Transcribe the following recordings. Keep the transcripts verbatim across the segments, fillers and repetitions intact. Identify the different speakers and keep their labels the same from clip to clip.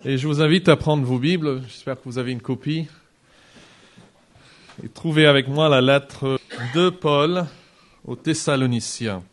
Speaker 1: Et je vous invite à prendre vos Bibles, j'espère que vous avez une copie, et trouvez avec moi la lettre de Paul aux Thessaloniciens.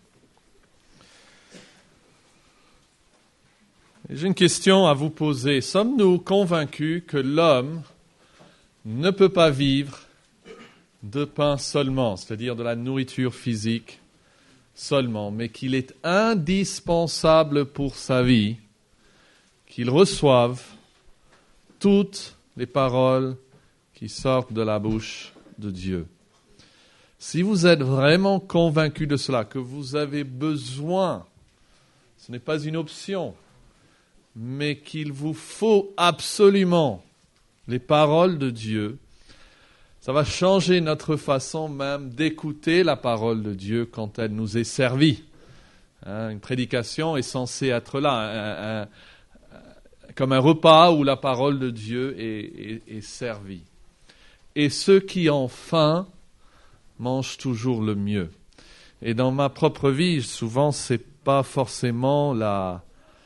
Speaker 1: Et j'ai une question à vous poser. Sommes-nous convaincus que l'homme ne peut pas vivre de pain seulement, c'est-à-dire de la nourriture physique seulement, mais qu'il est indispensable pour sa vie qu'il reçoive toutes les paroles qui sortent de la bouche de Dieu? Si vous êtes vraiment convaincu de cela, que vous avez besoin, ce n'est pas une option, mais qu'il vous faut absolument les paroles de Dieu, ça va changer notre façon même d'écouter la parole de Dieu quand elle nous est servie. Hein, une prédication est censée être là, un, un, comme un repas où la parole de Dieu est, est, est servie. Et ceux qui ont faim mangent toujours le mieux. Et dans ma propre vie, souvent, c'est pas forcément la,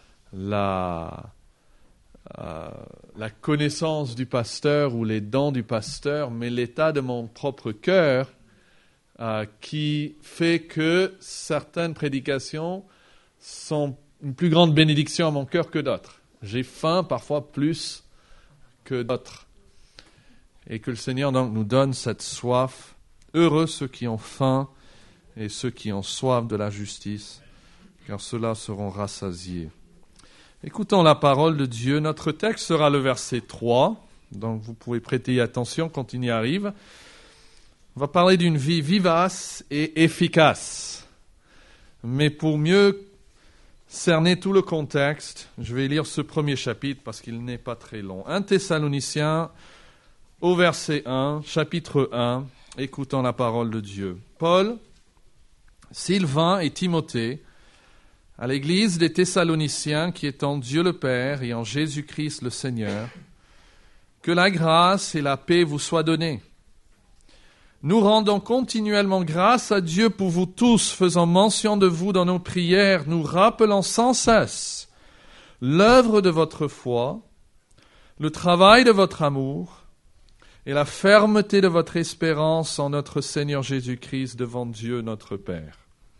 Speaker 1: la, euh, la connaissance du pasteur ou les dons du pasteur, mais l'état de mon propre cœur euh, qui fait que certaines prédications sont une plus grande bénédiction à mon cœur que d'autres. J'ai faim parfois plus que d'autres. Et que le Seigneur donc nous donne cette soif. Heureux ceux qui ont faim et ceux qui ont soif de la justice, car ceux-là seront rassasiés. Écoutons la parole de Dieu. Notre texte sera le verset trois, donc vous pouvez prêter attention quand il y arrive. On va parler d'une vie vivace et efficace. Mais pour mieux cerner tout le contexte, je vais lire ce premier chapitre parce qu'il n'est pas très long. un Thessaloniciens au verset un, chapitre un, écoutant la parole de Dieu. Paul, Sylvain et Timothée, à l'église des Thessaloniciens qui est en Dieu le Père et en Jésus-Christ le Seigneur, que la grâce et la paix vous soient données. Nous rendons continuellement grâce à Dieu pour vous tous, faisant mention de vous dans nos prières, nous rappelant sans cesse l'œuvre de votre foi, le travail de votre amour et la fermeté de votre espérance en notre Seigneur Jésus-Christ devant Dieu notre Père.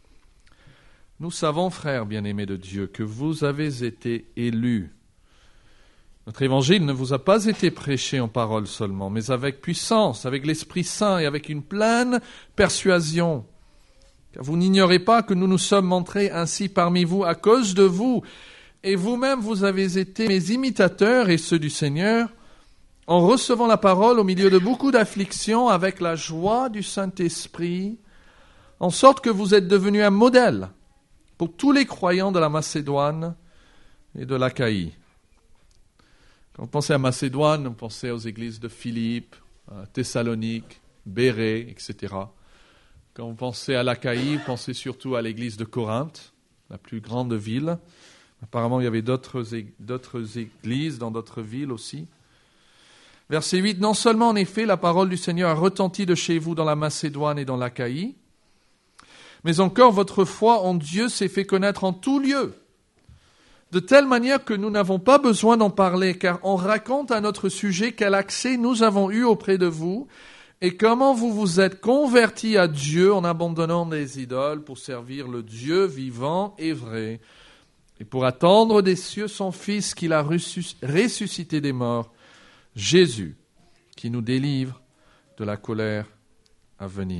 Speaker 1: Nous savons, frères bien-aimés de Dieu, que vous avez été élus. Notre évangile ne vous a pas été prêché en parole seulement, mais avec puissance, avec l'Esprit Saint et avec une pleine persuasion. Car vous n'ignorez pas que nous nous sommes montrés ainsi parmi vous à cause de vous, et vous-même vous avez été mes imitateurs et ceux du Seigneur, en recevant la parole au milieu de beaucoup d'afflictions avec la joie du Saint-Esprit, en sorte que vous êtes devenus un modèle pour tous les croyants de la Macédoine et de l'Achaïe. Quand vous pensez à Macédoine, vous pensez aux églises de Philippe, à Thessalonique, Bérée, et cetera. Quand vous pensez à l'Achaïe, vous pensez surtout à l'église de Corinthe, la plus grande ville. Apparemment, il y avait d'autres, d'autres églises dans d'autres villes aussi. Verset huit, « Non seulement en effet la parole du Seigneur a retenti de chez vous dans la Macédoine et dans l'Achaïe, mais encore votre foi en Dieu s'est fait connaître en tout lieu, de telle manière que nous n'avons pas besoin d'en parler, car on raconte à notre sujet quel accès nous avons eu auprès de vous, et comment vous vous êtes convertis à Dieu en abandonnant les idoles pour servir le Dieu vivant et vrai, et pour attendre des cieux son Fils qu'il a ressuscité des morts, Jésus, qui nous délivre de la colère à venir. »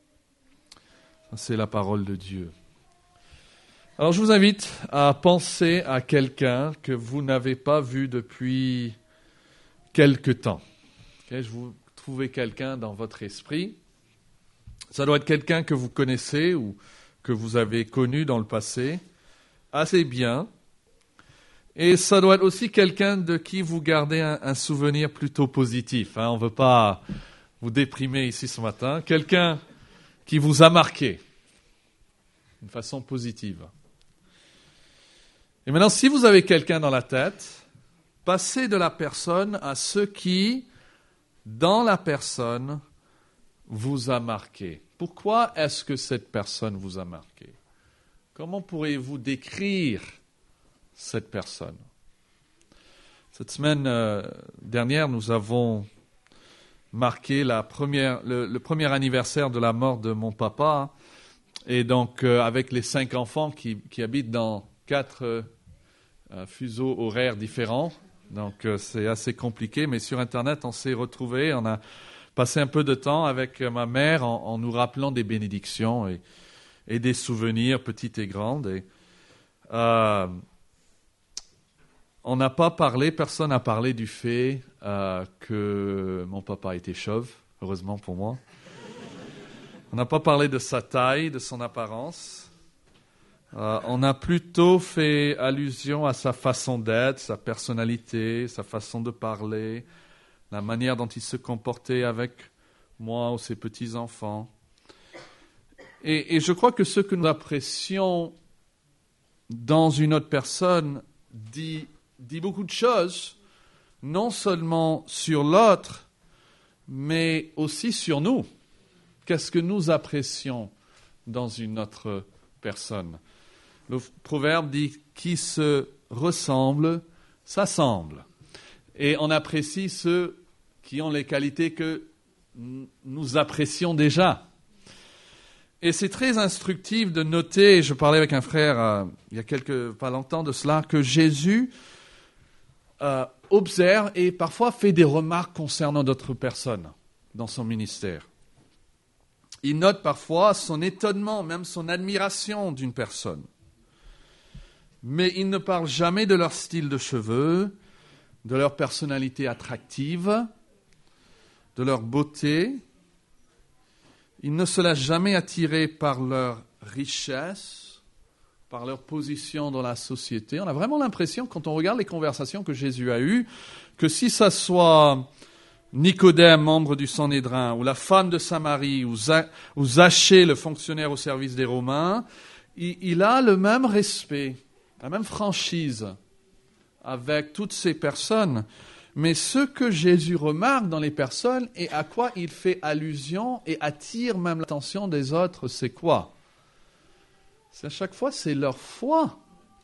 Speaker 1: C'est la parole de Dieu. Alors je vous invite à penser à quelqu'un que vous n'avez pas vu depuis quelque temps. Okay, je vous trouvez quelqu'un dans votre esprit. Ça doit être quelqu'un que vous connaissez ou que vous avez connu dans le passé assez bien. Et ça doit être aussi quelqu'un de qui vous gardez un, un souvenir plutôt positif. Hein. On ne veut pas vous déprimer ici ce matin. Quelqu'un qui vous a marqué d'une façon positive. Et maintenant, si vous avez quelqu'un dans la tête, passez de la personne à ce qui, dans la personne, vous a marqué. Pourquoi est-ce que cette personne vous a marqué? Comment pourriez-vous décrire cette personne? Cette semaine euh, dernière, nous avons marqué la première, le, le premier anniversaire de la mort de mon papa. Et donc, euh, avec les cinq enfants qui, qui habitent dans quatre euh, fuseaux horaires différents. Donc, euh, c'est assez compliqué. Mais sur Internet, on s'est retrouvés. On a passé un peu de temps avec ma mère en, en nous rappelant des bénédictions et, et des souvenirs, petites et grandes. Et, euh, on n'a pas parlé, personne n'a parlé du fait euh, que mon papa était chauve, heureusement pour moi. On n'a pas parlé de sa taille, de son apparence. Euh, on a plutôt fait allusion à sa façon d'être, sa personnalité, sa façon de parler, la manière dont il se comportait avec moi ou ses petits-enfants. Et, et je crois que ce que nous apprécions dans une autre personne dit, dit beaucoup de choses, non seulement sur l'autre, mais aussi sur nous. Qu'est-ce que nous apprécions dans une autre personne? Le proverbe dit « qui se ressemble, s'assemble ». Et on apprécie ceux qui ont les qualités que nous apprécions déjà. Et c'est très instructif de noter, je parlais avec un frère euh, il y a quelques, pas longtemps de cela, que Jésus euh, observe et parfois fait des remarques concernant d'autres personnes dans son ministère. Il note parfois son étonnement, même son admiration d'une personne. Mais il ne parle jamais de leur style de cheveux, de leur personnalité attractive, de leur beauté. Il ne se laisse jamais attirer par leur richesse, par leur position dans la société. On a vraiment l'impression, quand on regarde les conversations que Jésus a eues, que si ça soit Nicodème, membre du Sanhédrin, ou la femme de Samarie, ou, Za- ou Zachée, le fonctionnaire au service des Romains, il, il a le même respect, la même franchise avec toutes ces personnes. Mais ce que Jésus remarque dans les personnes et à quoi il fait allusion et attire même l'attention des autres, c'est quoi? C'est à chaque fois, c'est leur foi.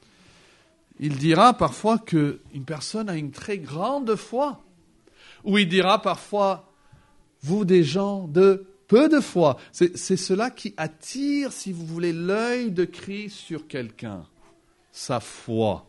Speaker 1: Il dira parfois qu'une personne a une très grande foi. Ou il dira parfois, vous des gens de peu de foi. C'est, c'est cela qui attire, si vous voulez, l'œil de Christ sur quelqu'un, sa foi.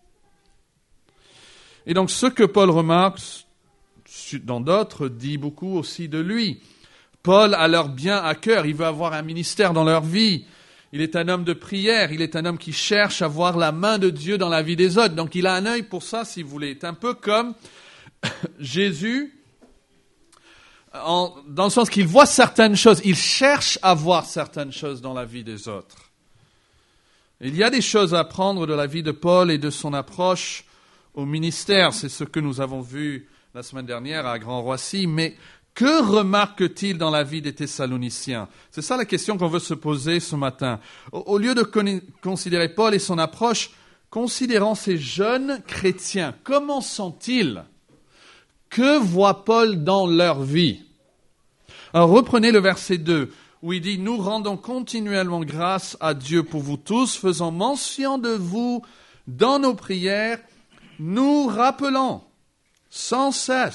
Speaker 1: Et donc ce que Paul remarque dans d'autres dit beaucoup aussi de lui. Paul a leur bien à cœur, il veut avoir un ministère dans leur vie. Il est un homme de prière, il est un homme qui cherche à voir la main de Dieu dans la vie des autres. Donc il a un œil pour ça, si vous voulez. C'est un peu comme Jésus, en, dans le sens qu'il voit certaines choses, il cherche à voir certaines choses dans la vie des autres. Il y a des choses à apprendre de la vie de Paul et de son approche au ministère. C'est ce que nous avons vu la semaine dernière à Grand-Roissy. Mais que remarque-t-il dans la vie des Thessaloniciens? C'est ça la question qu'on veut se poser ce matin. Au, au lieu de con- considérer Paul et son approche, considérons ces jeunes chrétiens. Comment sont-ils? Que voit Paul dans leur vie? Alors reprenez le verset deux, où il dit « Nous rendons continuellement grâce à Dieu pour vous tous, faisant mention de vous dans nos prières, nous rappelons sans cesse. »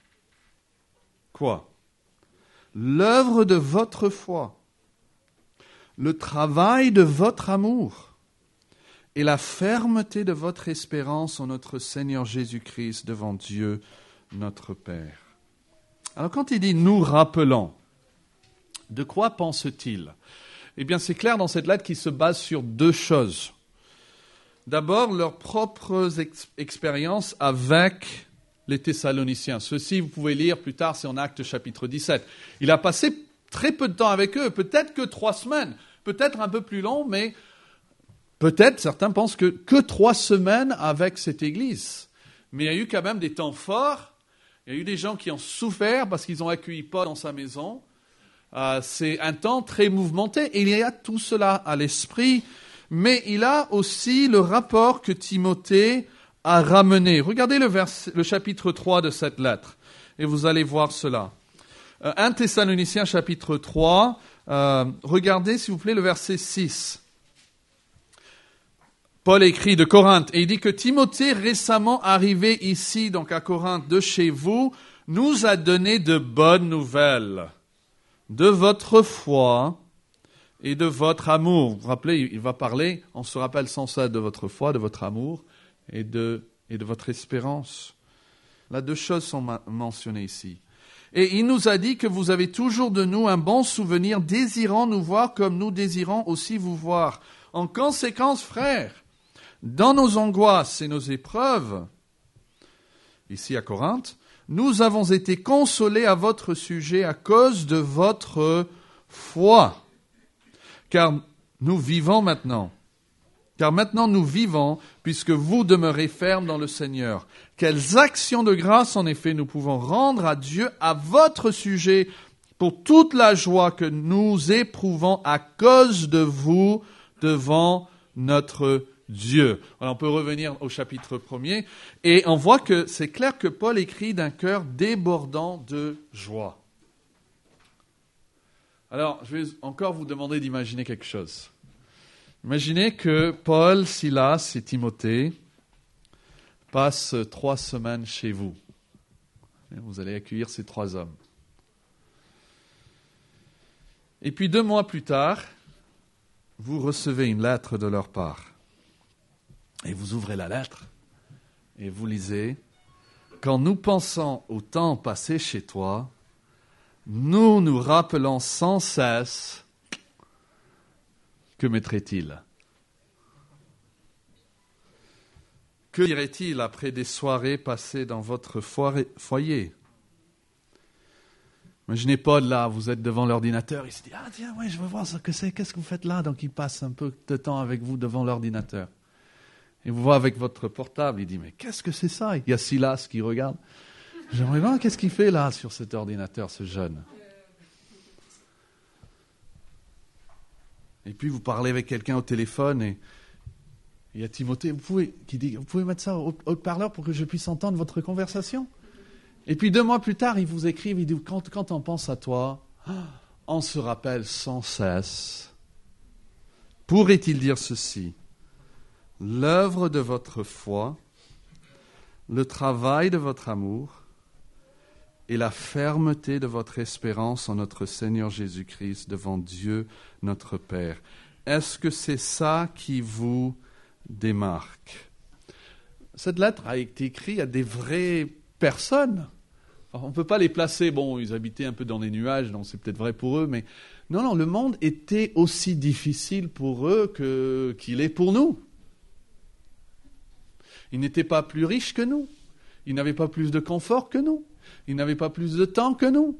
Speaker 1: Quoi? L'œuvre de votre foi, le travail de votre amour et la fermeté de votre espérance en notre Seigneur Jésus-Christ devant Dieu, notre Père. Alors quand il dit « nous rappelons », de quoi pense-t-il? Eh bien c'est clair dans cette lettre qu'il se base sur deux choses. D'abord, leurs propres ex- expériences avec les Thessaloniciens. Ceci, vous pouvez lire plus tard, c'est en Actes chapitre dix-sept. Il a passé très peu de temps avec eux, peut-être que trois semaines, peut-être un peu plus long, mais peut-être, certains pensent que, que trois semaines avec cette église. Mais il y a eu quand même des temps forts, il y a eu des gens qui ont souffert parce qu'ils ont accueilli Paul dans sa maison. Euh, c'est un temps très mouvementé, et il y a tout cela à l'esprit. Mais il a aussi le rapport que Timothée a ramené. Regardez le, vers, le chapitre trois de cette lettre, et vous allez voir cela. Euh, un Thessaloniciens chapitre trois, euh, regardez s'il vous plaît le verset six. Paul écrit de Corinthe et il dit que Timothée, récemment arrivé ici, donc à Corinthe, de chez vous, nous a donné de bonnes nouvelles de votre foi et de votre amour. Vous vous rappelez, il va parler, on se rappelle sans cesse de votre foi, de votre amour et de, et de votre espérance. Là, deux choses sont ma- mentionnées ici. Et il nous a dit que vous avez toujours de nous un bon souvenir, désirant nous voir comme nous désirons aussi vous voir. En conséquence, frères, dans nos angoisses et nos épreuves, ici à Corinthe, nous avons été consolés à votre sujet à cause de votre foi. Car nous vivons maintenant. Car maintenant nous vivons, puisque vous demeurez fermes dans le Seigneur. Quelles actions de grâce, en effet, nous pouvons rendre à Dieu à votre sujet pour toute la joie que nous éprouvons à cause de vous devant notre Dieu. Alors on peut revenir au chapitre premier et on voit que c'est clair que Paul écrit d'un cœur débordant de joie. Alors je vais encore vous demander d'imaginer quelque chose. Imaginez que Paul, Silas et Timothée passent trois semaines chez vous. Vous allez accueillir ces trois hommes. Et puis deux mois plus tard, vous recevez une lettre de leur part. Et vous ouvrez la lettre et vous lisez « Quand nous pensons au temps passé chez toi, nous nous rappelons sans cesse que mettrait-il ? Que dirait-il après des soirées passées dans votre foyer ? Imaginez Paul là, vous êtes devant l'ordinateur, il se dit « Ah tiens, ouais, je veux voir ce que c'est, qu'est-ce que vous faites là ?» Donc il passe un peu de temps avec vous devant l'ordinateur. Et vous voyez avec votre portable, il dit « Mais qu'est-ce que c'est ça ?» Il y a Silas qui regarde. J'aimerais voir qu'est-ce qu'il fait là sur cet ordinateur, ce jeune. Et puis vous parlez avec quelqu'un au téléphone et il y a Timothée vous pouvez, qui dit « Vous pouvez mettre ça au haut-parleur pour que je puisse entendre votre conversation ?» Et puis deux mois plus tard, il vous écrivent, il dit « Quand, quand on pense à toi, on se rappelle sans cesse. Pourrait-il dire ceci ? L'œuvre de votre foi, le travail de votre amour et la fermeté de votre espérance en notre Seigneur Jésus-Christ devant Dieu notre Père. Est-ce que c'est ça qui vous démarque ? » Cette lettre a été écrite à des vraies personnes. Alors, on ne peut pas les placer, bon, ils habitaient un peu dans les nuages, donc c'est peut-être vrai pour eux, mais non, non, le monde était aussi difficile pour eux que, qu'il est pour nous. Ils n'étaient pas plus riches que nous. Ils n'avaient pas plus de confort que nous. Ils n'avaient pas plus de temps que nous.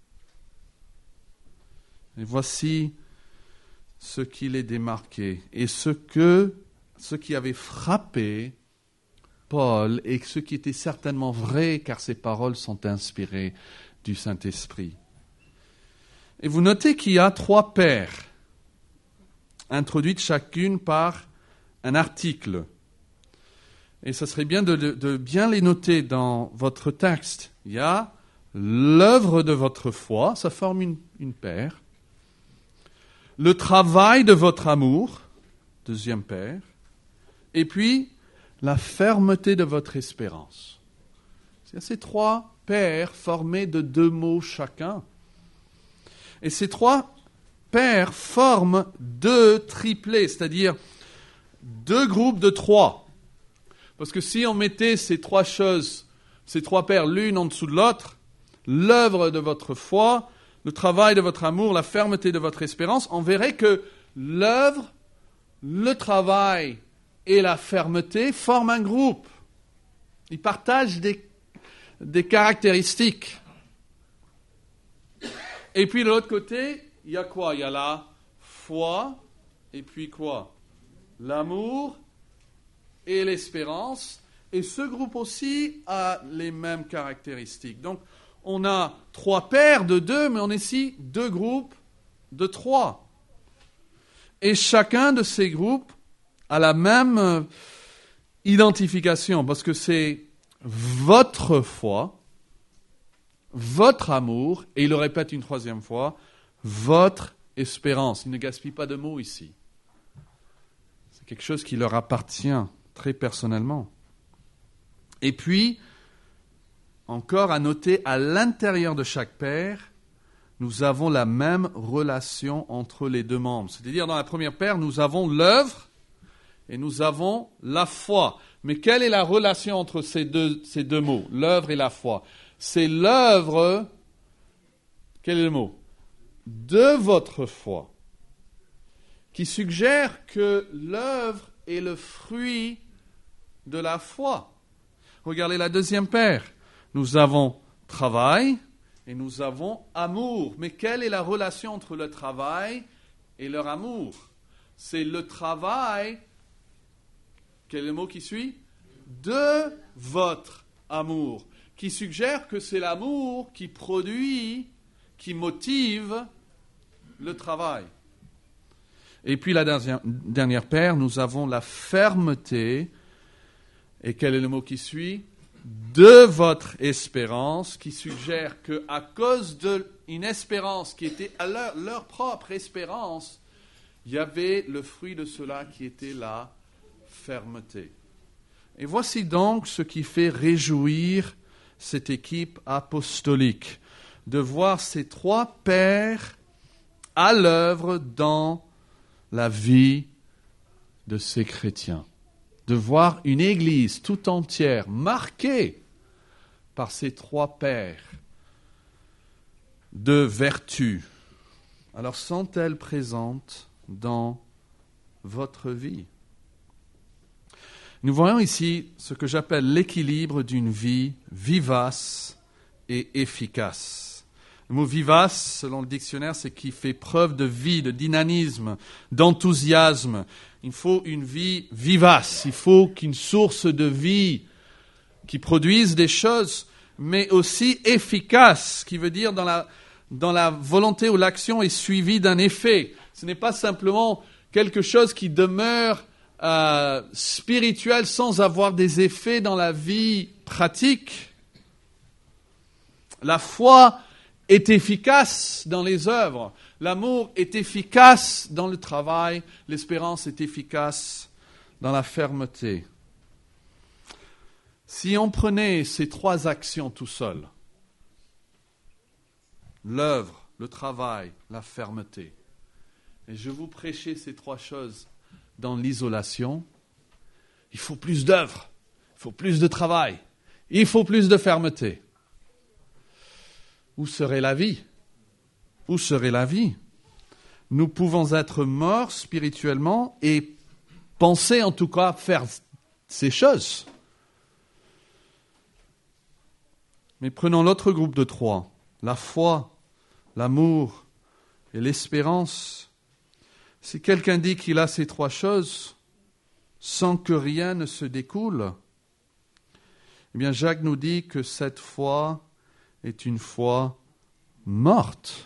Speaker 1: Et voici ce qui les démarquait. Et ce, que, ce qui avait frappé Paul, et ce qui était certainement vrai, car ces paroles sont inspirées du Saint-Esprit. Et vous notez qu'il y a trois paires, introduites chacune par un article. Et ce serait bien de, de, de bien les noter dans votre texte. Il y a l'œuvre de votre foi, ça forme une, une paire. Le travail de votre amour, deuxième paire. Et puis, la fermeté de votre espérance. C'est ces trois paires formées de deux mots chacun. Et ces trois paires forment deux triplets, c'est-à-dire deux groupes de trois. Parce que si on mettait ces trois choses, ces trois paires l'une en dessous de l'autre, l'œuvre de votre foi, le travail de votre amour, la fermeté de votre espérance, on verrait que l'œuvre, le travail et la fermeté forment un groupe. Ils partagent des, des caractéristiques. Et puis de l'autre côté, il y a quoi ? Il y a la foi, et puis quoi ? L'amour et l'espérance. Et ce groupe aussi a les mêmes caractéristiques. Donc, on a trois paires de deux, mais on a ici deux groupes de trois. Et chacun de ces groupes a la même identification, parce que c'est votre foi, votre amour, et il le répète une troisième fois, votre espérance. Il ne gaspille pas de mots ici. C'est
Speaker 2: quelque chose qui leur appartient très personnellement. Et puis, encore à noter, à l'intérieur de chaque paire, nous avons la même relation entre les deux membres. C'est-à-dire, dans la première paire, nous avons l'œuvre et nous avons la foi. Mais quelle est la relation entre ces deux, ces deux mots, l'œuvre et la foi? C'est l'œuvre, quel est le mot? De votre foi, qui suggère que l'œuvre est le fruit de la foi. Regardez la deuxième paire. Nous avons travail et nous avons amour. Mais quelle est la relation entre le travail et leur amour? C'est le travail, quel est le mot qui suit? De votre amour, qui suggère que c'est l'amour qui produit, qui motive le travail. Et puis la dernière, dernière paire, nous avons la fermeté. Et quel est le mot qui suit? De votre espérance, qui suggère qu'à cause d'une espérance qui était à leur, leur propre espérance, il y avait le fruit de cela qui était la fermeté. Et voici donc ce qui fait réjouir cette équipe apostolique, de voir ces trois pères à l'œuvre dans la vie de ces chrétiens. De voir une église tout entière marquée par ces trois pères de vertu. Alors, sont-elles présentes dans votre vie? Nous voyons ici ce que j'appelle l'équilibre d'une vie vivace et efficace. Le mot vivace, selon le dictionnaire, c'est qui fait preuve de vie, de dynamisme, d'enthousiasme. Il faut une vie vivace, il faut qu'une source de vie qui produise des choses, mais aussi efficace, qui veut dire dans la, dans la volonté où l'action est suivie d'un effet. Ce n'est pas simplement quelque chose qui demeure euh, spirituel sans avoir des effets dans la vie pratique. La foi est efficace dans les œuvres. L'amour est efficace dans le travail. L'espérance est efficace dans la fermeté. Si on prenait ces trois actions tout seul, l'œuvre, le travail, la fermeté, et je vous prêchais ces trois choses dans l'isolation, il faut plus d'œuvre, il faut plus de travail, il faut plus de fermeté. Où serait la vie? Où serait la vie? Nous pouvons être morts spirituellement et penser en tout cas faire ces choses. Mais prenons l'autre groupe de trois, la foi, l'amour et l'espérance. Si quelqu'un dit qu'il a ces trois choses sans que rien ne se découle, eh bien Jacques nous dit que cette foi est une foi morte.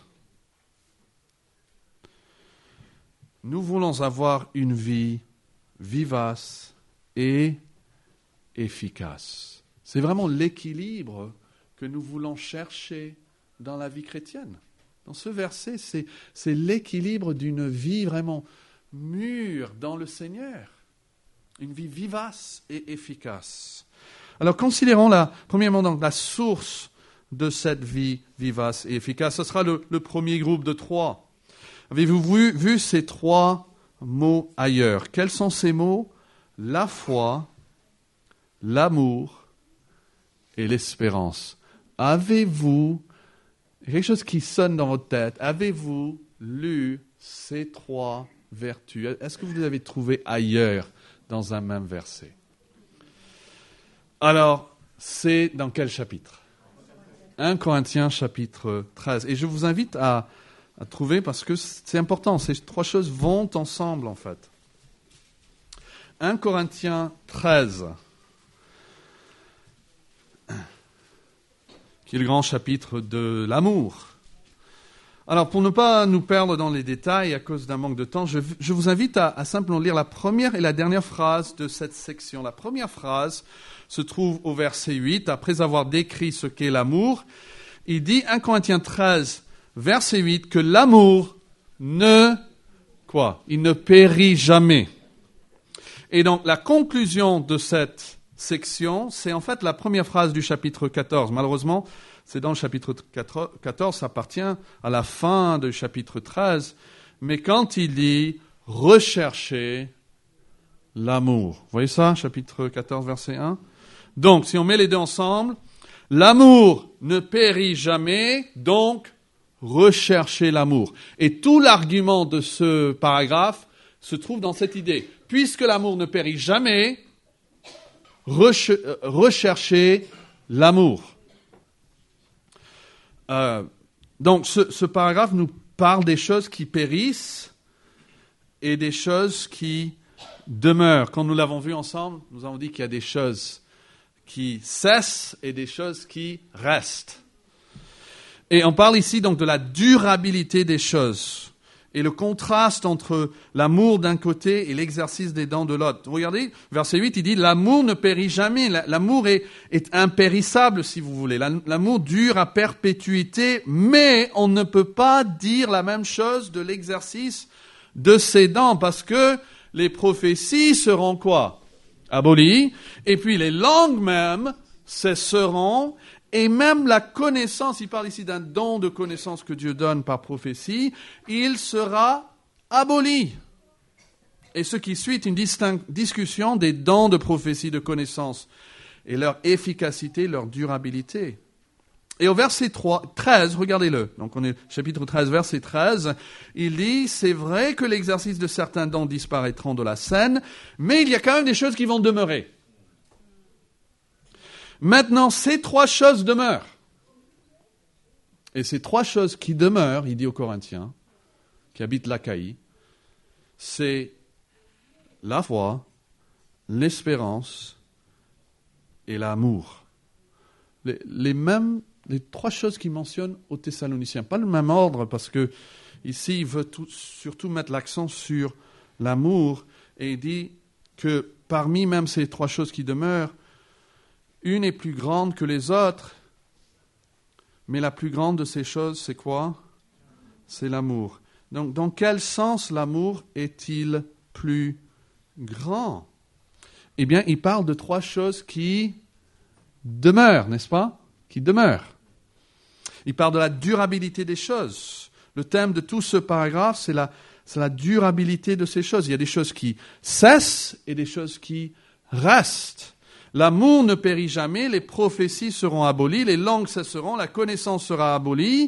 Speaker 2: Nous voulons avoir une vie vivace et efficace. C'est vraiment l'équilibre que nous voulons chercher dans la vie chrétienne. Dans ce verset, c'est, c'est l'équilibre d'une vie vraiment mûre dans le Seigneur. Une vie vivace et efficace. Alors considérons la, premièrement donc, la source de cette vie vivace et efficace. Ce sera le, le premier groupe de trois. Avez-vous vu, vu ces trois mots ailleurs? Quels sont ces mots? La foi, l'amour et l'espérance. Avez-vous, quelque chose qui sonne dans votre tête, avez-vous lu ces trois vertus? Est-ce que vous les avez trouvées ailleurs dans un même verset? Alors, c'est dans quel chapitre? un Corinthiens chapitre treize. Et je vous invite à, à trouver, parce que c'est important, ces trois choses vont ensemble en fait. un Corinthiens treize, qui est le grand chapitre de l'amour. Alors, pour ne pas nous perdre dans les détails à cause d'un manque de temps, je, je vous invite à, à simplement lire la première et la dernière phrase de cette section. La première phrase se trouve au verset huit, après avoir décrit ce qu'est l'amour. Il dit, un Corinthiens treize, verset huit, que l'amour ne, quoi, il ne périt jamais. Et donc, la conclusion de cette section, c'est en fait la première phrase du chapitre quatorze. Malheureusement, c'est dans le chapitre quatorze, ça appartient à la fin du chapitre treize. Mais quand il dit « recherchez l'amour », vous voyez ça, chapitre quatorze, verset un? Donc, si on met les deux ensemble, l'amour ne périt jamais, donc recherchez l'amour. Et tout l'argument de ce paragraphe se trouve dans cette idée. Puisque l'amour ne périt jamais, reche- recherchez l'amour. Euh, donc, ce, ce paragraphe nous parle des choses qui périssent et des choses qui demeurent. Quand nous l'avons vu ensemble, nous avons dit qu'il y a des choses qui cessent et des choses qui restent. Et on parle ici donc de la durabilité des choses et le contraste entre l'amour d'un côté et l'exercice des dons de l'autre. Regardez, verset huit, il dit « L'amour ne périt jamais, l'amour est, est impérissable, si vous voulez. L'amour dure à perpétuité, mais on ne peut pas dire la même chose de l'exercice de ses dons, parce que les prophéties seront quoi? Abolies, et puis les langues même cesseront, et même la connaissance, il parle ici d'un don de connaissance que Dieu donne par prophétie, il sera aboli. Et ce qui suit est une distinc- discussion des dons de prophétie, de connaissance, et leur efficacité, leur durabilité. Et au verset trois, treize, regardez-le, donc on est chapitre treize, verset treize, il dit, c'est vrai que l'exercice de certains dons disparaîtront de la scène, mais il y a quand même des choses qui vont demeurer. Maintenant, ces trois choses demeurent. Et ces trois choses qui demeurent, il dit aux Corinthiens, qui habitent l'Achaïe, c'est la foi, l'espérance et l'amour. Les, les mêmes, les trois choses qu'il mentionne aux Thessaloniciens. Pas le même ordre, parce que ici, il veut tout, surtout mettre l'accent sur l'amour, et il dit que parmi même ces trois choses qui demeurent, une est plus grande que les autres, mais la plus grande de ces choses, c'est quoi? C'est l'amour. Donc, dans quel sens l'amour est-il plus grand? Eh bien, il parle de trois choses qui demeurent, n'est-ce pas? Qui demeurent. Il parle de la durabilité des choses. Le thème de tout ce paragraphe, c'est la, c'est la durabilité de ces choses. Il y a des choses qui cessent et des choses qui restent. L'amour ne périt jamais, les prophéties seront abolies, les langues cesseront, la connaissance sera abolie.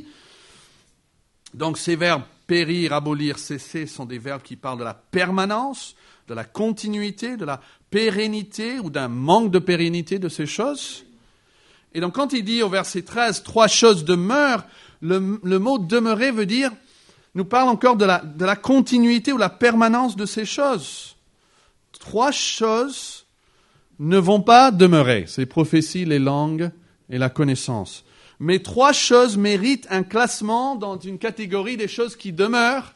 Speaker 2: Donc ces verbes périr, abolir, cesser sont des verbes qui parlent de la permanence, de la continuité, de la pérennité ou d'un manque de pérennité de ces choses. Et donc quand il dit au verset treize, trois choses demeurent, le, le mot demeurer veut dire, nous parle encore de la, de la continuité ou la permanence de ces choses. Trois choses ne vont pas demeurer. C'est les prophéties, les langues et la connaissance. Mais trois choses méritent un classement dans une catégorie des choses qui demeurent.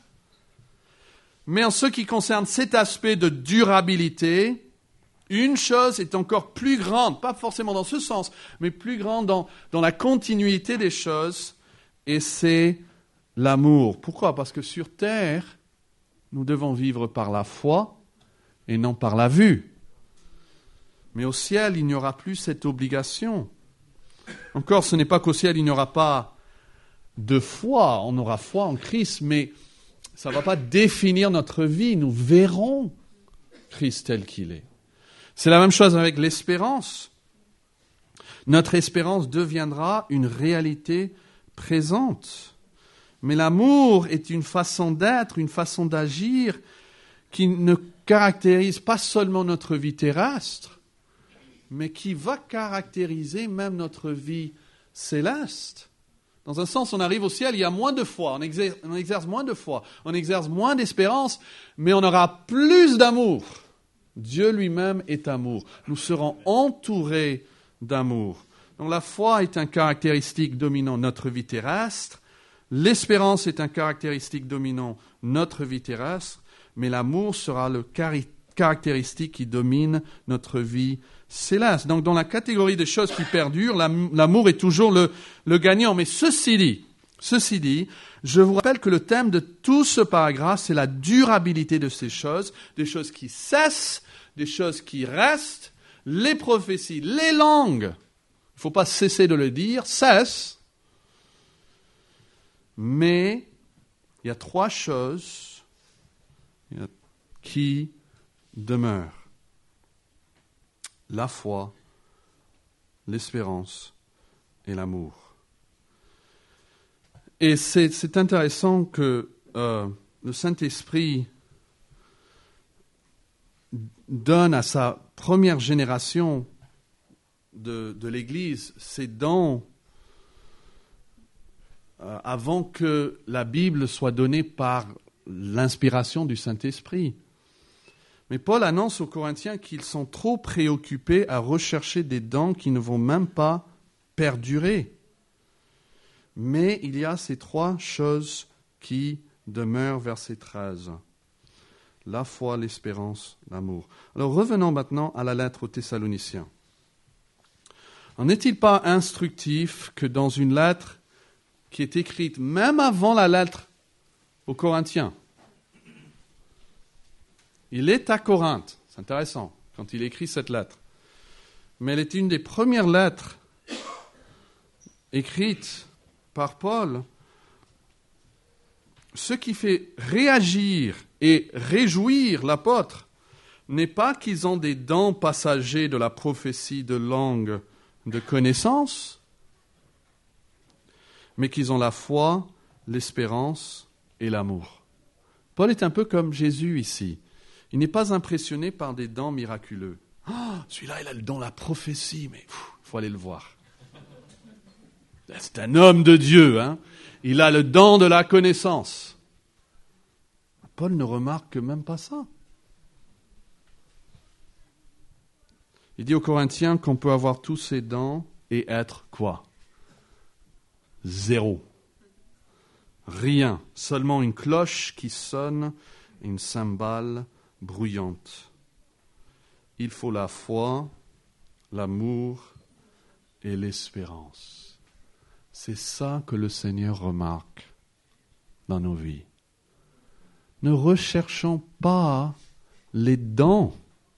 Speaker 2: Mais en ce qui concerne cet aspect de durabilité, une chose est encore plus grande, pas forcément dans ce sens, mais plus grande dans, dans la continuité des choses, et c'est l'amour. Pourquoi? Parce que sur terre, nous devons vivre par la foi et non par la vue. Mais au ciel, il n'y aura plus cette obligation. Encore, ce n'est pas qu'au ciel, il n'y aura pas de foi. On aura foi en Christ, mais ça ne va pas définir notre vie. Nous verrons Christ tel qu'il est. C'est la même chose avec l'espérance. Notre espérance deviendra une réalité présente. Mais l'amour est une façon d'être, une façon d'agir qui ne caractérise pas seulement notre vie terrestre, mais qui va caractériser même notre vie céleste. Dans un sens, on arrive au ciel, il y a moins de foi, on exerce, on exerce moins de foi, on exerce moins d'espérance, mais on aura plus d'amour. Dieu lui-même est amour. Nous serons entourés d'amour. Donc la foi est un caractéristique dominant notre vie terrestre, l'espérance est un caractéristique dominant notre vie terrestre, mais l'amour sera le caractéristique qui domine notre vie céleste. Donc, dans la catégorie des choses qui perdurent, l'amour est toujours le, le gagnant. Mais ceci dit, ceci dit, je vous rappelle que le thème de tout ce paragraphe, c'est la durabilité de ces choses, des choses qui cessent, des choses qui restent, les prophéties, les langues. Il ne faut pas cesser de le dire, cesse. Mais il y a trois choses qui demeurent. La foi, l'espérance et l'amour. Et c'est, c'est intéressant que euh, le Saint-Esprit donne à sa première génération de, de l'Église ces dons euh, avant que la Bible soit donnée par l'inspiration du Saint-Esprit. Mais Paul annonce aux Corinthiens qu'ils sont trop préoccupés à rechercher des dons qui ne vont même pas perdurer. Mais il y a ces trois choses qui demeurent, verset treize. La foi, l'espérance, l'amour. Alors revenons maintenant à la lettre aux Thessaloniciens. En n'est-il pas instructif que dans une lettre qui est écrite même avant la lettre aux Corinthiens, il est à Corinthe, c'est intéressant, quand il écrit cette lettre, mais elle est une des premières lettres écrites par Paul. Ce qui fait réagir et réjouir l'apôtre n'est pas qu'ils ont des dons passagers de la prophétie de langue de connaissance, mais qu'ils ont la foi, l'espérance et l'amour. Paul est un peu comme Jésus ici. Il n'est pas impressionné par des dons miraculeux. Oh, celui-là, il a le don de la prophétie, mais il faut aller le voir. C'est un homme de Dieu, hein. Il a le don de la connaissance. Paul ne remarque même pas ça. Il dit aux Corinthiens qu'on peut avoir tous ces dons et être quoi? Zéro. Rien. Seulement une cloche qui sonne et une cymbale bruyante. Il faut la foi, l'amour et l'espérance. C'est ça que le Seigneur remarque dans nos vies. Ne recherchons pas les dons.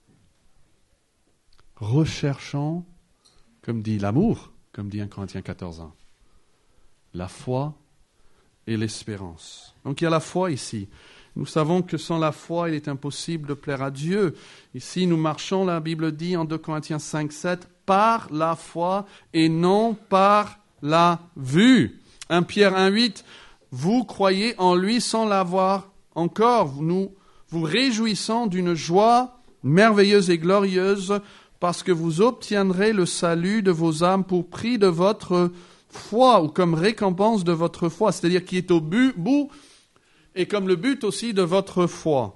Speaker 2: Recherchons, comme dit l'amour, comme dit un Corinthiens quatorze un, la foi et l'espérance. Donc il y a la foi ici. Nous savons que sans la foi, il est impossible de plaire à Dieu. Ici, nous marchons, la Bible dit en deux Corinthiens cinq sept, par la foi et non par la vue. un Pierre un huit, vous croyez en lui sans l'avoir encore. Nous vous réjouissons d'une joie merveilleuse et glorieuse parce que vous obtiendrez le salut de vos âmes pour prix de votre foi ou comme récompense de votre foi, c'est-à-dire qui est au but, bout et comme le but aussi de votre foi.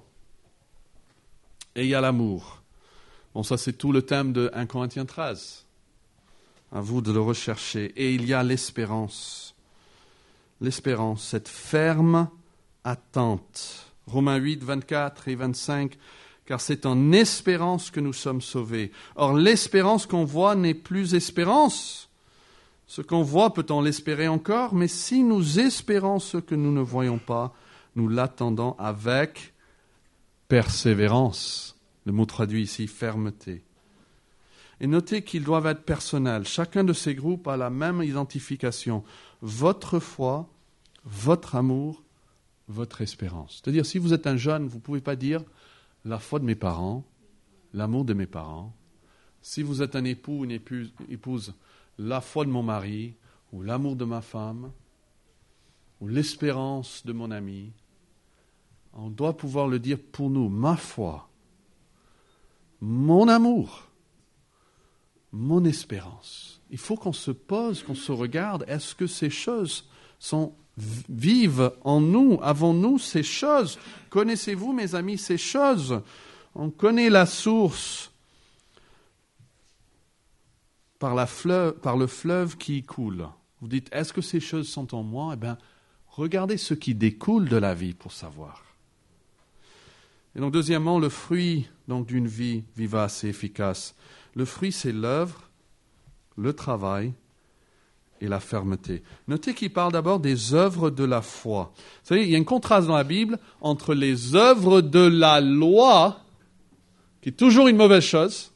Speaker 2: Et il y a l'amour. Bon, ça c'est tout le thème de un Corinthiens treize. À vous de le rechercher. Et il y a l'espérance. L'espérance, cette ferme attente. Romains huit, vingt-quatre et vingt-cinq. Car c'est en espérance que nous sommes sauvés. Or, l'espérance qu'on voit n'est plus espérance. Ce qu'on voit, peut-on l'espérer encore? Mais si nous espérons ce que nous ne voyons pas, nous l'attendons avec persévérance. Le mot traduit ici, fermeté. Et notez qu'ils doivent être personnels. Chacun de ces groupes a la même identification. Votre foi, votre amour, votre espérance. C'est-à-dire, si vous êtes un jeune, vous ne pouvez pas dire la foi de mes parents, l'amour de mes parents. Si vous êtes un époux ou une épouse, épouse, la foi de mon mari, ou l'amour de ma femme, ou l'espérance de mon ami. On doit pouvoir le dire pour nous, ma foi, mon amour, mon espérance. Il faut qu'on se pose, qu'on se regarde. Est-ce que ces choses sont vives en nous? Avons-nous ces choses? Connaissez-vous, mes amis, ces choses? On connaît la source par, la fleuve, par le fleuve qui coule. Vous dites, est-ce que ces choses sont en moi? Eh bien, regardez ce qui découle de la vie pour savoir. Et donc, deuxièmement, le fruit donc, d'une vie vivace et efficace. Le fruit, c'est l'œuvre, le travail et la fermeté. Notez qu'il parle d'abord des œuvres de la foi. Vous savez, il y a un contraste dans la Bible entre les œuvres de la loi, qui est toujours une mauvaise chose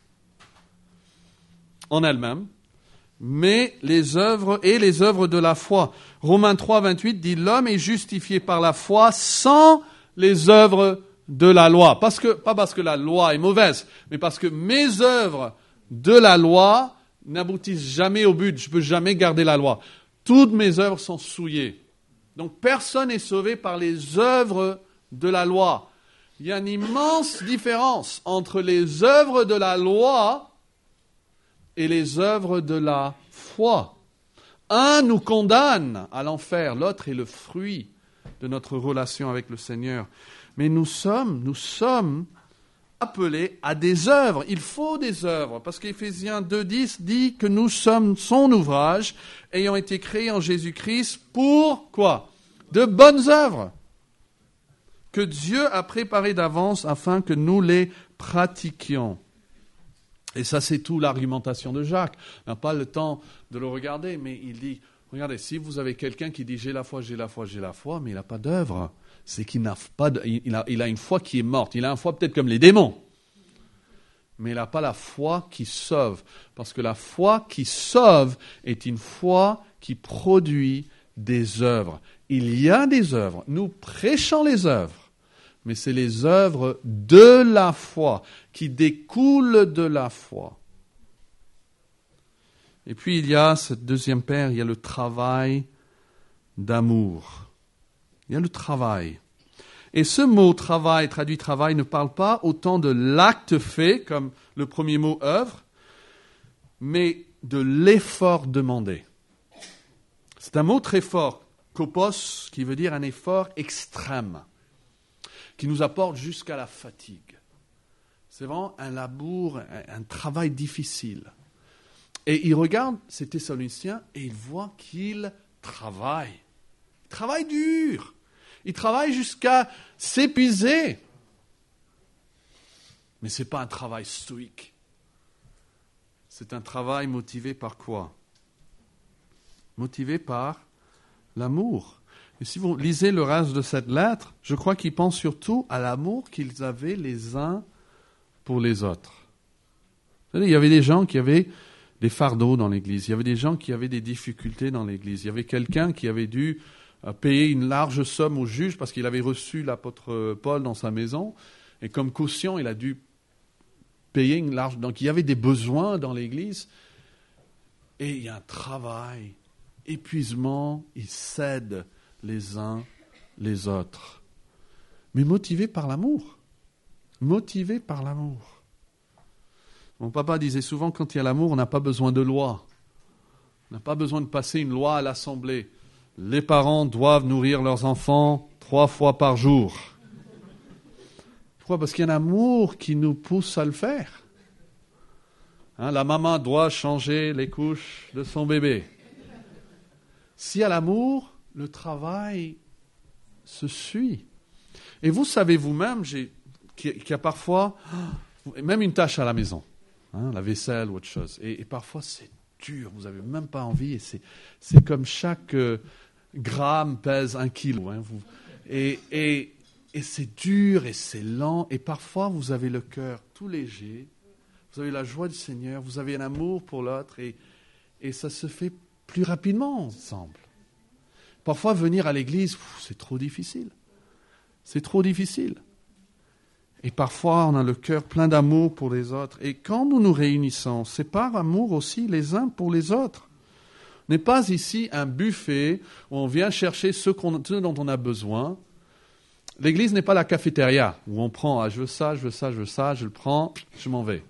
Speaker 2: en elle-même, mais les œuvres et les œuvres de la foi. Romains trois, vingt-huit dit « L'homme est justifié par la foi sans les œuvres de la loi. » Parce que, pas parce que la loi est mauvaise, mais parce que mes œuvres de la loi n'aboutissent jamais au but. Je ne peux jamais garder la loi. Toutes mes œuvres sont souillées. Donc personne n'est sauvé par les œuvres de la loi. Il y a une immense différence entre les œuvres de la loi et les œuvres de la foi. Un nous condamne à l'enfer, l'autre est le fruit de notre relation avec le Seigneur. Mais nous sommes, nous sommes appelés à des œuvres. Il faut des œuvres, parce qu'Éphésiens deux dix dit que nous sommes son ouvrage, ayant été créés en Jésus-Christ pour quoi? De bonnes œuvres, que Dieu a préparées d'avance afin que nous les pratiquions. Et ça, c'est tout l'argumentation de Jacques. On n'a pas le temps de le regarder, mais il dit, regardez, si vous avez quelqu'un qui dit « j'ai la foi, j'ai la foi, j'ai la foi », mais il n'a pas d'œuvre, c'est qu'il n'a pas de, il, a, il a une foi qui est morte. Il a une foi peut-être comme les démons, mais il n'a pas la foi qui sauve. Parce que la foi qui sauve est une foi qui produit des œuvres. Il y a des œuvres. Nous prêchons les œuvres. Mais c'est les œuvres de la foi, qui découlent de la foi. Et puis il y a, cette deuxième paire, il y a le travail d'amour. Il y a le travail. Et ce mot travail, traduit travail, ne parle pas autant de l'acte fait, comme le premier mot œuvre, mais de l'effort demandé. C'est un mot très fort, kopos, qui veut dire un effort extrême, qui nous apporte jusqu'à la fatigue. C'est vraiment un labour, un, un travail difficile. Et il regarde ces Thessaloniciens et il voit qu'ils travaillent. Ils travaillent dur. Ils travaillent jusqu'à s'épuiser. Mais ce n'est pas un travail stoïque. C'est un travail motivé par quoi? Motivé par l'amour. Et si vous lisez le reste de cette lettre, je crois qu'ils pensent surtout à l'amour qu'ils avaient les uns pour les autres. Vous savez, il y avait des gens qui avaient des fardeaux dans l'Église. Il y avait des gens qui avaient des difficultés dans l'Église. Il y avait quelqu'un qui avait dû payer une large somme au juge parce qu'il avait reçu l'apôtre Paul dans sa maison. Et comme caution, il a dû payer une large... Donc il y avait des besoins dans l'Église. Et il y a un travail, épuisement, ils cèdent les uns les autres. Mais motivés par l'amour. Motivés par l'amour. Mon papa disait souvent, quand il y a l'amour, on n'a pas besoin de loi. On n'a pas besoin de passer une loi à l'Assemblée. Les parents doivent nourrir leurs enfants trois fois par jour. Pourquoi? Parce qu'il y a un amour qui nous pousse à le faire. Hein, la maman doit changer les couches de son bébé. S'il y a l'amour, le travail se suit. Et vous savez vous-même j'ai, qu'il y a parfois même une tâche à la maison, hein, la vaisselle ou autre chose. Et, et parfois c'est dur, vous n'avez même pas envie. Et c'est, c'est comme chaque euh, gramme pèse un kilo. Hein, vous, et, et, et c'est dur et c'est lent. Et parfois vous avez le cœur tout léger. Vous avez la joie du Seigneur. Vous avez un amour pour l'autre. Et, et ça se fait plus rapidement ensemble. Parfois, venir à l'église, c'est trop difficile. C'est trop difficile. Et parfois, on a le cœur plein d'amour pour les autres. Et quand nous nous réunissons, c'est par amour aussi les uns pour les autres. On n'est pas ici un buffet où on vient chercher ce, qu'on, ce dont on a besoin. L'église n'est pas la cafétéria où on prend, ah, je veux ça, je veux ça, je veux ça, je le prends, je m'en vais.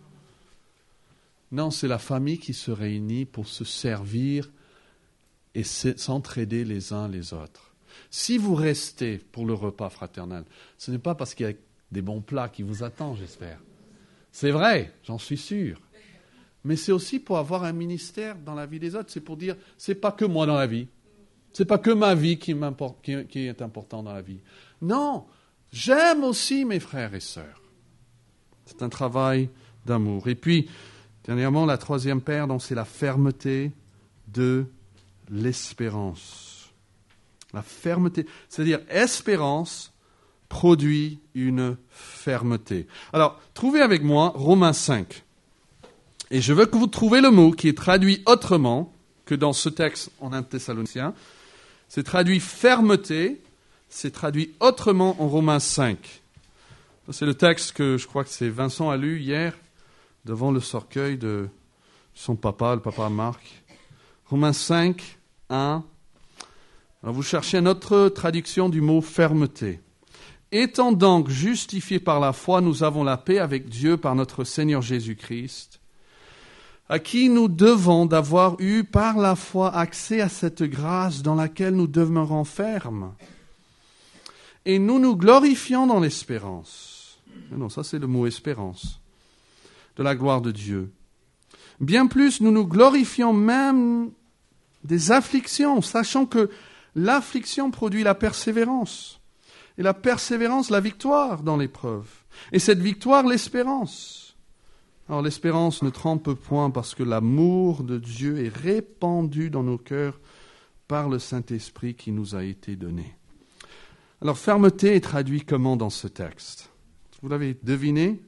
Speaker 2: Non, c'est la famille qui se réunit pour se servir et s'entraider les uns les autres. Si vous restez pour le repas fraternel, ce n'est pas parce qu'il y a des bons plats qui vous attendent, j'espère. C'est vrai, j'en suis sûr. Mais c'est aussi pour avoir un ministère dans la vie des autres. C'est pour dire, c'est pas que moi dans la vie. C'est pas que ma vie qui, m'importe, qui, qui est important dans la vie. Non, j'aime aussi mes frères et sœurs. C'est un travail d'amour. Et puis, dernièrement, la troisième paire, donc, c'est la fermeté de l'espérance. La fermeté, c'est-à-dire espérance produit une fermeté. Alors, trouvez avec moi Romains cinq. Et je veux que vous trouviez le mot qui est traduit autrement que dans ce texte en un Thessaloniciens. C'est traduit fermeté, c'est traduit autrement en Romains cinq. C'est le texte que je crois que c'est Vincent a lu hier devant le cercueil de son papa, le papa Marc. Romains cinq, un. Alors vous cherchez une autre traduction du mot fermeté. Étant donc justifiés par la foi, nous avons la paix avec Dieu par notre Seigneur Jésus-Christ, à qui nous devons d'avoir eu par la foi accès à cette grâce dans laquelle nous demeurons fermes. Et nous nous glorifions dans l'espérance. Non, ça c'est le mot espérance. De la gloire de Dieu. Bien plus, nous nous glorifions même des afflictions, sachant que l'affliction produit la persévérance. Et la persévérance, la victoire dans l'épreuve. Et cette victoire, l'espérance. Alors l'espérance ne trompe point parce que l'amour de Dieu est répandu dans nos cœurs par le Saint-Esprit qui nous a été donné. Alors fermeté est traduit comment dans ce texte? Vous l'avez deviné?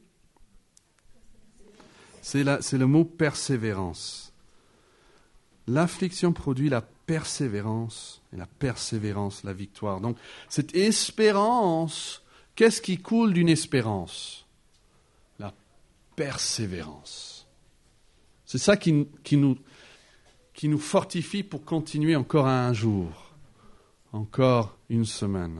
Speaker 2: C'est, la, c'est le mot persévérance. L'affliction produit la persévérance, et la persévérance, la victoire. Donc, cette espérance, qu'est-ce qui coule d'une espérance? La persévérance. C'est ça qui, qui, nous, qui nous fortifie pour continuer encore un jour, encore une semaine.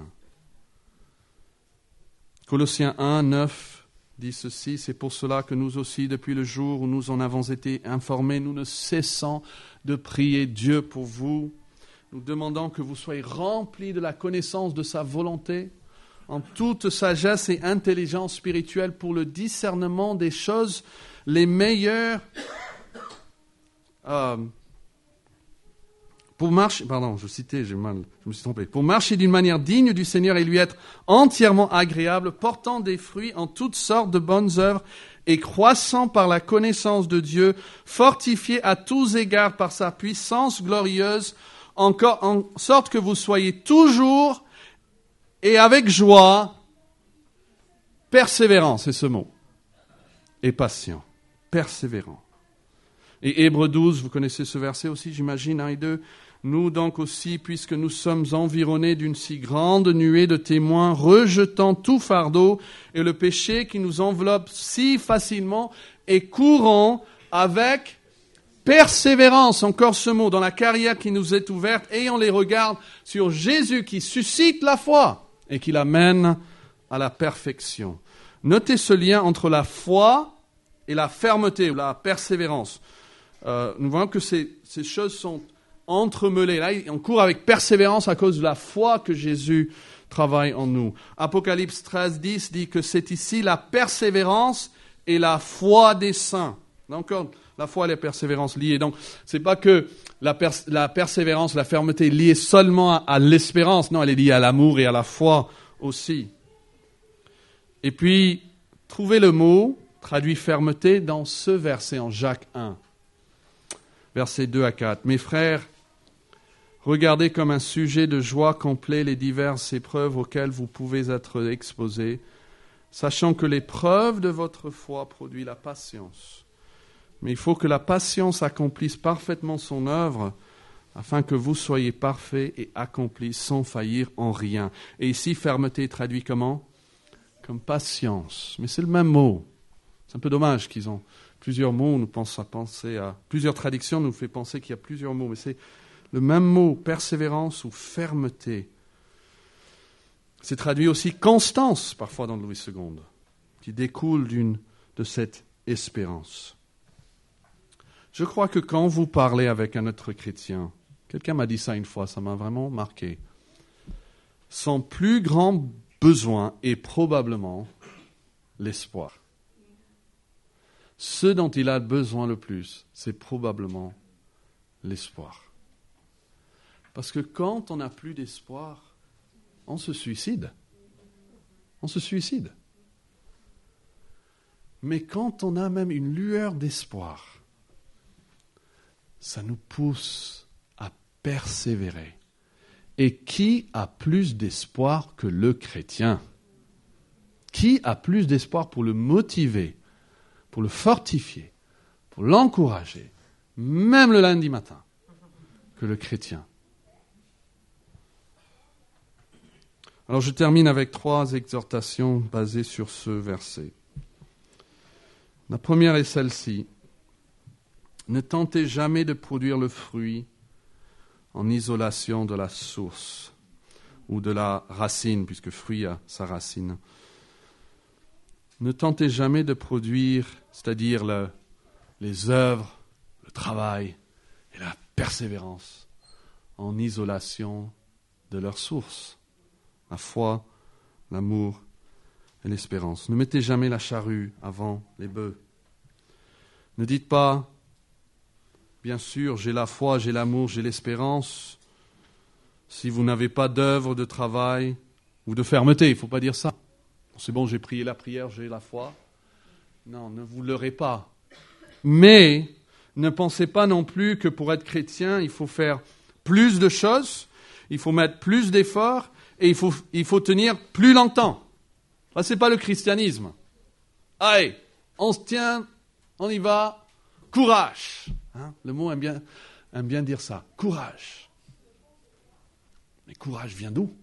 Speaker 2: Colossiens un, neuf dit ceci, c'est pour cela que nous aussi, depuis le jour où nous en avons été informés, nous ne cessons de prier Dieu pour vous. Nous demandons que vous soyez remplis de la connaissance de sa volonté, en toute sagesse et intelligence spirituelle pour le discernement des choses les meilleures. Euh, pour marcher, pardon, je citais, j'ai mal, je me suis trompé. Pour marcher d'une manière digne du Seigneur et lui être entièrement agréable, portant des fruits en toutes sortes de bonnes œuvres et croissant par la connaissance de Dieu, fortifié à tous égards par sa puissance glorieuse, encore en sorte que vous soyez toujours et avec joie, persévérant, c'est ce mot, et patient, persévérant. Et Hébreux douze, vous connaissez ce verset aussi, j'imagine, un et deux. Nous donc aussi, puisque nous sommes environnés d'une si grande nuée de témoins, rejetant tout fardeau et le péché qui nous enveloppe si facilement, et courons avec persévérance, encore ce mot, dans la carrière qui nous est ouverte, ayant les regards sur Jésus qui suscite la foi et qui l'amène à la perfection. Notez ce lien entre la foi et la fermeté ou la persévérance. Euh, nous voyons que ces, ces choses sont entremêlées. Là, on court avec persévérance à cause de la foi que Jésus travaille en nous. Apocalypse treize, dix dit que c'est ici la persévérance et la foi des saints. Encore la foi et la persévérance liées. Donc, c'est pas que la, pers- la persévérance, la fermeté est liée seulement à, à l'espérance. Non, elle est liée à l'amour et à la foi aussi. Et puis, trouvez le mot traduit fermeté dans ce verset en Jacques un. Versets deux à quatre. Mes frères, regardez comme un sujet de joie complet les diverses épreuves auxquelles vous pouvez être exposés, sachant que l'épreuve de votre foi produit la patience. Mais il faut que la patience accomplisse parfaitement son œuvre, afin que vous soyez parfaits et accomplis sans faillir en rien. Et ici, fermeté traduit comment? Comme patience. Mais c'est le même mot. C'est un peu dommage qu'ils ont plusieurs mots, on nous pense à penser à plusieurs traductions, nous fait penser qu'il y a plusieurs mots, mais c'est le même mot, persévérance ou fermeté. C'est traduit aussi constance, parfois dans Louis deux, qui découle d'une, de cette espérance. Je crois que quand vous parlez avec un autre chrétien, quelqu'un m'a dit ça une fois, ça m'a vraiment marqué, son plus grand besoin est probablement l'espoir. Ce dont il a besoin le plus, c'est probablement l'espoir. Parce que quand on n'a plus d'espoir, on se suicide. On se suicide. Mais quand on a même une lueur d'espoir, ça nous pousse à persévérer. Et qui a plus d'espoir que le chrétien? Qui a plus d'espoir pour le motiver, pour le fortifier, pour l'encourager, même le lundi matin, que le chrétien? Alors je termine avec trois exhortations basées sur ce verset. La première est celle-ci. Ne tentez jamais de produire le fruit en isolation de la source ou de la racine, puisque fruit a sa racine. Ne tentez jamais de produire, c'est-à-dire le, les œuvres, le travail et la persévérance en isolation de leur source, la foi, l'amour et l'espérance. Ne mettez jamais la charrue avant les bœufs. Ne dites pas, bien sûr, j'ai la foi, j'ai l'amour, j'ai l'espérance, si vous n'avez pas d'œuvre, de travail ou de fermeté. Il ne faut pas dire ça. C'est bon, j'ai prié la prière, j'ai la foi. Non, ne vous leurrez pas. Mais ne pensez pas non plus que pour être chrétien, il faut faire plus de choses, il faut mettre plus d'efforts et il faut, il faut tenir plus longtemps. Ça, ce n'est pas le christianisme. Allez, on se tient, on y va, courage. Hein, le mot aime bien, aime bien dire ça, courage. Mais courage vient d'où?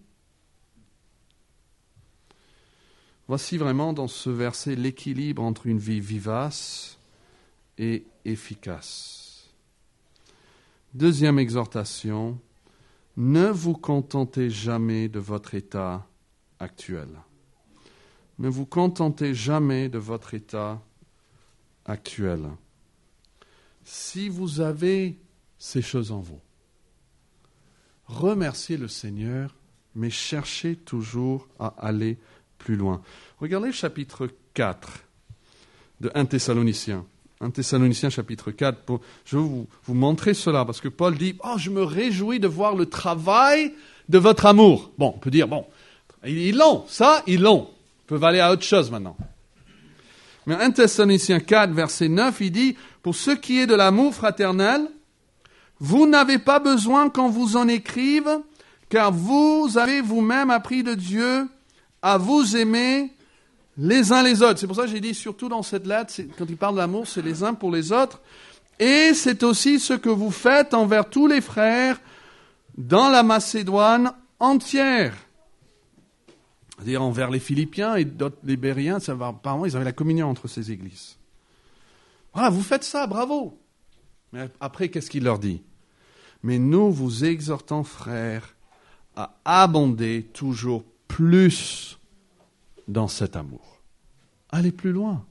Speaker 2: Voici vraiment dans ce verset l'équilibre entre une vie vivace et efficace. Deuxième exhortation, ne vous contentez jamais de votre état actuel. Ne vous contentez jamais de votre état actuel. Si vous avez ces choses en vous, remerciez le Seigneur, mais cherchez toujours à aller plus loin. Regardez le chapitre quatre de premier Thessaloniciens. premier Thessaloniciens chapitre quatre. Pour, je vais vous, vous montrer cela, parce que Paul dit « Oh, je me réjouis de voir le travail de votre amour. » Bon, on peut dire, bon, ils l'ont, ça, ils l'ont. Ils peuvent aller à autre chose maintenant. Mais premier Thessaloniciens quatre, verset neuf, il dit « Pour ce qui est de l'amour fraternel, vous n'avez pas besoin qu'on vous en écrive, car vous avez vous-même appris de Dieu à vous aimer les uns les autres. » C'est pour ça que j'ai dit, surtout dans cette lettre, quand il parle d'amour, c'est les uns pour les autres. Et c'est aussi ce que vous faites envers tous les frères dans la Macédoine entière. C'est-à-dire envers les Philippiens et d'autres, les Bériens, ça va, apparemment, ils avaient la communion entre ces églises. Voilà, vous faites ça, bravo. Mais après, qu'est-ce qu'il leur dit? Mais nous vous exhortons, frères, à abonder toujours plus dans cet amour. Allez plus loin.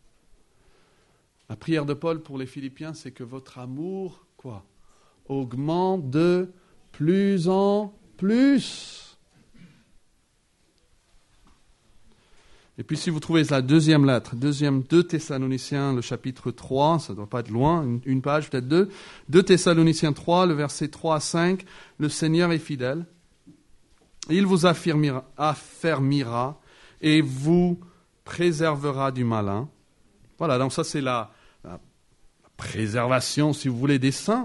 Speaker 2: La prière de Paul pour les Philippiens, c'est que votre amour, quoi, augmente de plus en plus. Et puis si vous trouvez la deuxième lettre, deuxième deux Thessaloniciens, le chapitre trois, ça ne doit pas être loin, une, une page, peut-être deux, deux Thessaloniciens trois, le verset trois à cinq, le Seigneur est fidèle, il vous affermira, affermira et vous préservera du malin. Voilà, donc ça c'est la, la, la préservation, si vous voulez, des saints.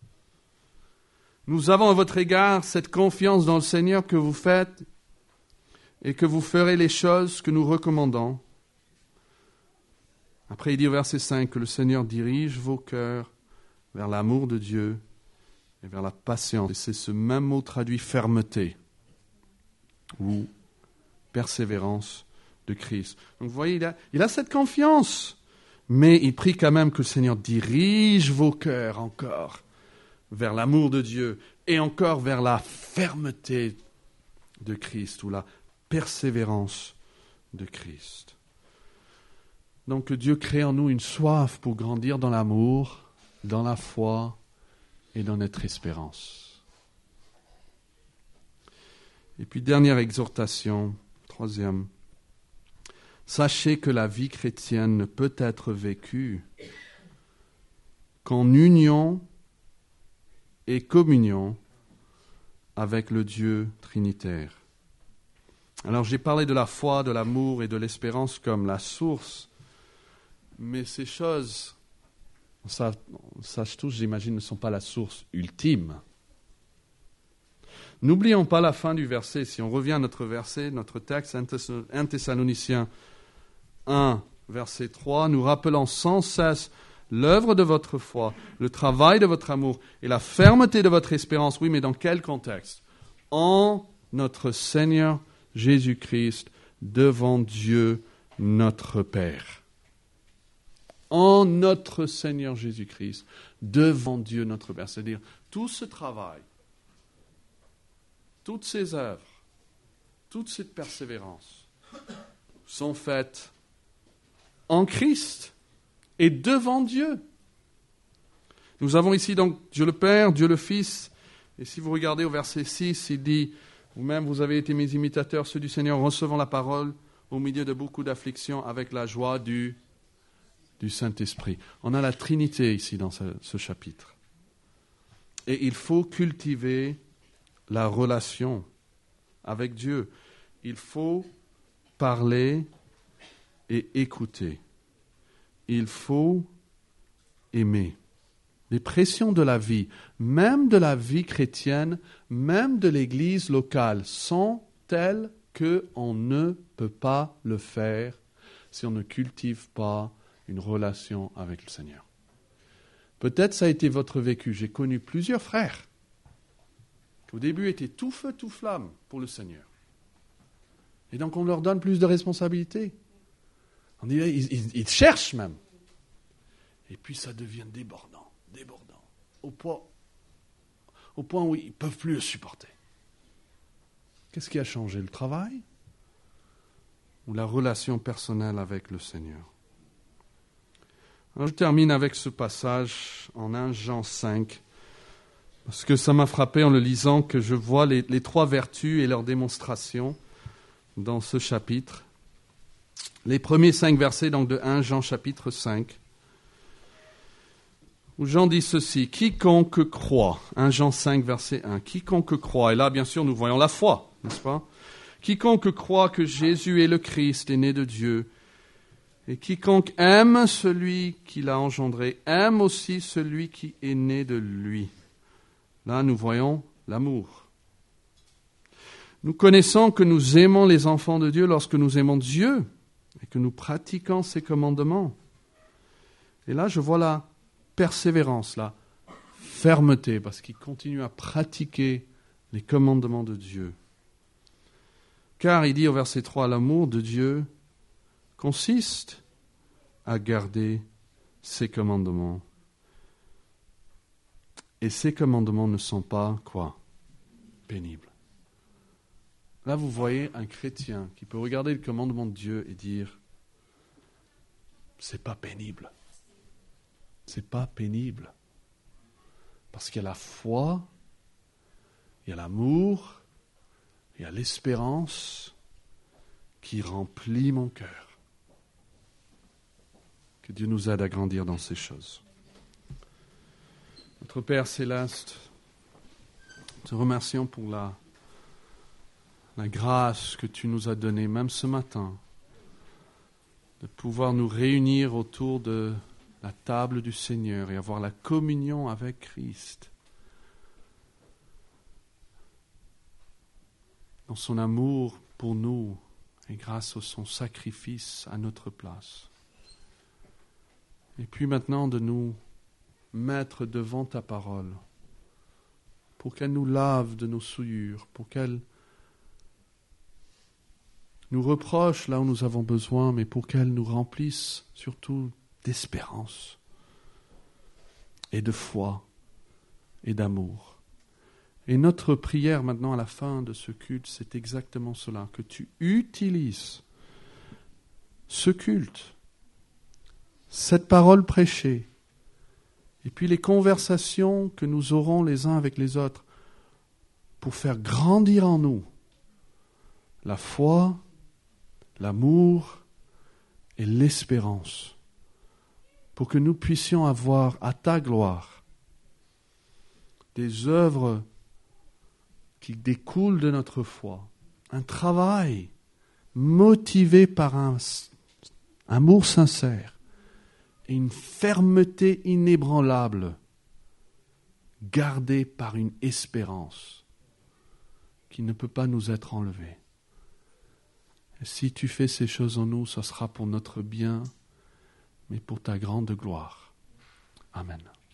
Speaker 2: Nous avons à votre égard cette confiance dans le Seigneur que vous faites et que vous ferez les choses que nous recommandons. Après, il dit au verset cinq que le Seigneur dirige vos cœurs vers l'amour de Dieu et vers la patience. Et c'est ce même mot traduit fermeté ou persévérance de Christ. Donc vous voyez, il a, il a cette confiance, mais il prie quand même que le Seigneur dirige vos cœurs encore vers l'amour de Dieu et encore vers la fermeté de Christ ou la persévérance de Christ. Donc que Dieu crée en nous une soif pour grandir dans l'amour, dans la foi et dans notre espérance. Et puis dernière exhortation, troisième. Sachez que la vie chrétienne ne peut être vécue qu'en union et communion avec le Dieu trinitaire. Alors j'ai parlé de la foi, de l'amour et de l'espérance comme la source, mais ces choses, on sache tous, j'imagine, ne sont pas la source ultime. N'oublions pas la fin du verset. Si on revient à notre verset, notre texte, un Thessaloniciens un, verset trois, nous rappelant sans cesse l'œuvre de votre foi, le travail de votre amour et la fermeté de votre espérance. Oui, mais dans quel contexte? En notre Seigneur Jésus-Christ, devant Dieu notre Père. En notre Seigneur Jésus-Christ, devant Dieu notre Père. C'est-à-dire, tout ce travail, toutes ces œuvres, toute cette persévérance sont faites en Christ et devant Dieu. Nous avons ici donc Dieu le Père, Dieu le Fils. Et si vous regardez au verset six, il dit, vous-même vous avez été mes imitateurs, ceux du Seigneur, recevant la parole au milieu de beaucoup d'afflictions avec la joie du, du Saint-Esprit. On a la Trinité ici dans ce, ce chapitre. Et il faut cultiver la relation avec Dieu. Il faut parler et écouter. Il faut aimer. Les pressions de la vie, même de la vie chrétienne, même de l'Église locale, sont telles qu'on ne peut pas le faire si on ne cultive pas une relation avec le Seigneur. Peut-être ça a été votre vécu. J'ai connu plusieurs frères qui au début étaient tout feu, tout flamme pour le Seigneur. Et donc on leur donne plus de responsabilités. On dit, ils, ils, ils cherchent même. Et puis ça devient débordant, débordant, au point, au point où ils ne peuvent plus le supporter. Qu'est-ce qui a changé? Le travail ou la relation personnelle avec le Seigneur? Alors, je termine avec ce passage en premier Jean cinq, parce que ça m'a frappé en le lisant que je vois les, les trois vertus et leurs démonstrations dans ce chapitre. Les premiers cinq versets donc de premier Jean chapitre cinq, où Jean dit ceci, « Quiconque croit », premier Jean cinq verset un, « Quiconque croit », et là bien sûr nous voyons la foi, n'est-ce pas? « Quiconque croit que Jésus est le Christ, est né de Dieu, et quiconque aime celui qui l'a engendré, aime aussi celui qui est né de lui. » Là nous voyons l'amour. Nous connaissons que nous aimons les enfants de Dieu lorsque nous aimons Dieu et que nous pratiquons ses commandements. Et là je vois la persévérance, la fermeté, parce qu'il continue à pratiquer les commandements de Dieu. Car il dit au verset trois, l'amour de Dieu consiste à garder ses commandements. Et ces commandements ne sont pas, quoi? Pénibles. Là, vous voyez un chrétien qui peut regarder le commandement de Dieu et dire, c'est pas pénible. C'est pas pénible. Parce qu'il y a la foi, il y a l'amour, il y a l'espérance qui remplit mon cœur. Que Dieu nous aide à grandir dans ces choses. Notre Père céleste, nous te remercions pour la, la grâce que tu nous as donnée, même ce matin, de pouvoir nous réunir autour de la table du Seigneur et avoir la communion avec Christ. Dans son amour pour nous et grâce à son sacrifice à notre place. Et puis maintenant de nous mettre devant ta parole pour qu'elle nous lave de nos souillures, pour qu'elle nous reproche là où nous avons besoin, mais pour qu'elle nous remplisse surtout d'espérance et de foi et d'amour. Et notre prière maintenant à la fin de ce culte, c'est exactement cela, que tu utilises ce culte, cette parole prêchée, et puis les conversations que nous aurons les uns avec les autres pour faire grandir en nous la foi, l'amour et l'espérance, pour que nous puissions avoir à ta gloire des œuvres qui découlent de notre foi, un travail motivé par un amour sincère et une fermeté inébranlable, gardée par une espérance qui ne peut pas nous être enlevé. Et si tu fais ces choses en nous, ce sera pour notre bien, mais pour ta grande gloire. Amen.